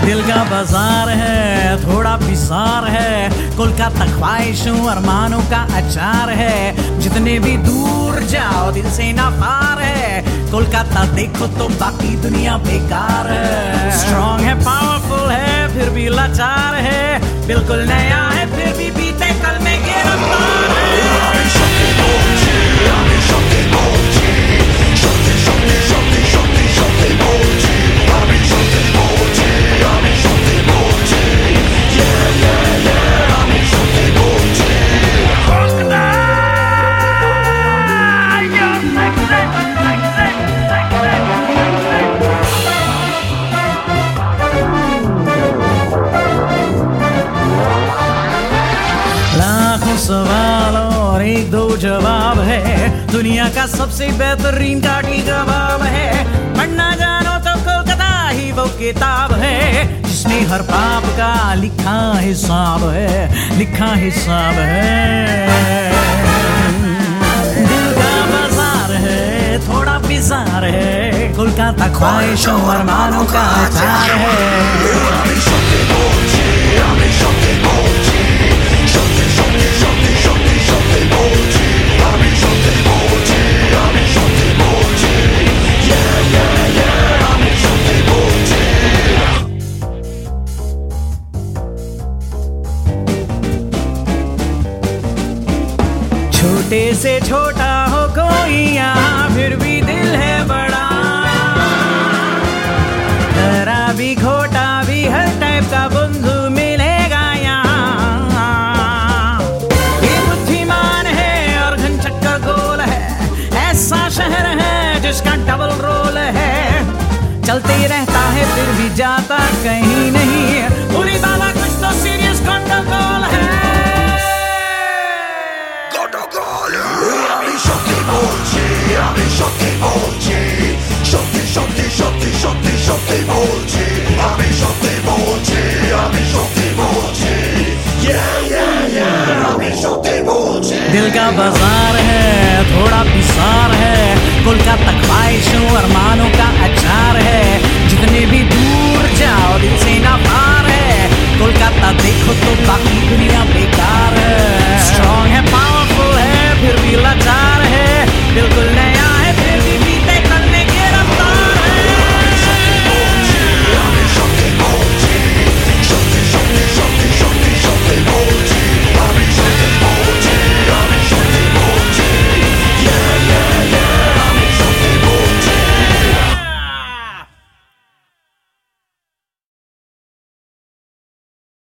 दिल का बाजार है, थोड़ा बिजार है, कोलकाता ख्वाहिशों अरमानों का अचार है। जितने भी दूर जाओ दिल से ना पार है, कोलकाता देखो तो बाकी दुनिया बेकार है। स्ट्रॉन्ग है, पावरफुल है, फिर भी लाचार है, बिल्कुल नया है फिर भी बीते कल में गिरफ्तार है। सवाल और एक दो जवाब है, दुनिया का सबसे बेहतरीन काटी जवाब है। पढ़ना जानो तो कोलकाता ही वो किताब है, जिसमें हर पाप का लिखा हिसाब है, लिखा हिसाब है। दिल का बाजार है, थोड़ा बिजार है, कोलकाता ख्वाहिशों अरमानों का अचार है। छोटे से छोटा हो कोई यहाँ फिर भी दिल है बड़ा, तेरा भी खोटा भी हर टाइप का बंधु मिलेगा यहाँ। ये बुद्धिमान है और घन चक्कर गोल है, ऐसा शहर है जिसका डबल रोल है। चलते रहता है फिर भी जाता कहीं नहीं, पूरी बाबा कुछ तो सीरियस गंडगोल है। दिल का बाजार